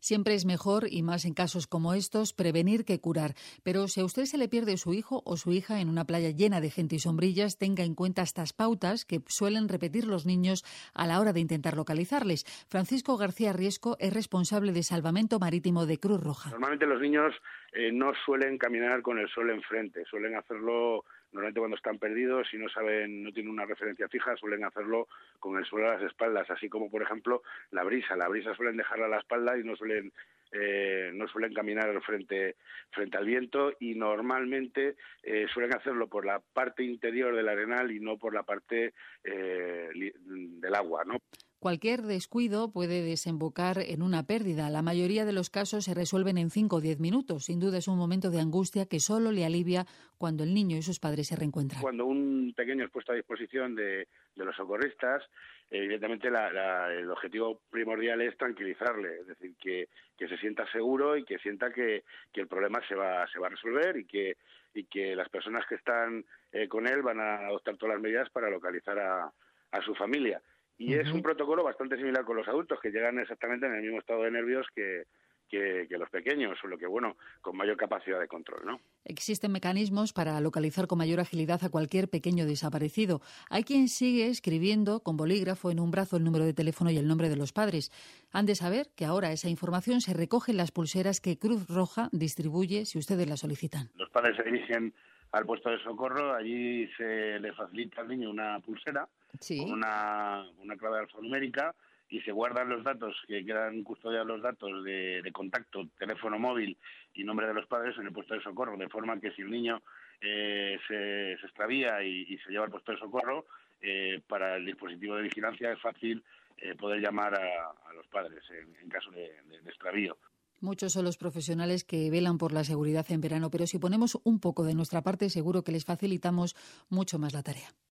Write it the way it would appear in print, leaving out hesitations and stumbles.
Siempre es mejor, y más en casos como estos, prevenir que curar. Pero si a usted se le pierde su hijo o su hija en una playa llena de gente y sombrillas, tenga en cuenta estas pautas que suelen repetir los niños a la hora de intentar localizarles. Francisco García Riesco es responsable de Salvamento Marítimo de Cruz Roja. Normalmente los niños no suelen caminar con el sol enfrente, suelen hacerlo normalmente cuando están perdidos y no tienen una referencia fija, suelen hacerlo con el suelo a las espaldas, así como por ejemplo la brisa suelen dejarla a la espalda y no suelen caminar frente al viento, y normalmente suelen hacerlo por la parte interior del arenal y no por la parte del agua, ¿no? Cualquier descuido puede desembocar en una pérdida. La mayoría de los casos se resuelven en 5 o 10 minutos. Sin duda es un momento de angustia que solo le alivia cuando el niño y sus padres se reencuentran. Cuando un pequeño es puesto a disposición de los socorristas, evidentemente el objetivo primordial es tranquilizarle, es decir, que se sienta seguro y que sienta que el problema se va a resolver y que las personas que están con él van a adoptar todas las medidas para localizar a su familia. Y es un protocolo bastante similar con los adultos, que llegan exactamente en el mismo estado de nervios que los pequeños, solo que, con mayor capacidad de control, ¿no? Existen mecanismos para localizar con mayor agilidad a cualquier pequeño desaparecido. Hay quien sigue escribiendo con bolígrafo en un brazo el número de teléfono y el nombre de los padres. Han de saber que ahora esa información se recoge en las pulseras que Cruz Roja distribuye si ustedes la solicitan. Los padres se dirigen al puesto de socorro, allí se le facilita al niño una pulsera, sí, con una clave alfanumérica, y se guardan los datos, que quedan custodiados los datos de contacto, teléfono móvil y nombre de los padres en el puesto de socorro, de forma que si el niño se extravía y se lleva al puesto de socorro, para el dispositivo de vigilancia es fácil poder llamar a los padres en caso de extravío. Muchos son los profesionales que velan por la seguridad en verano, pero si ponemos un poco de nuestra parte, seguro que les facilitamos mucho más la tarea.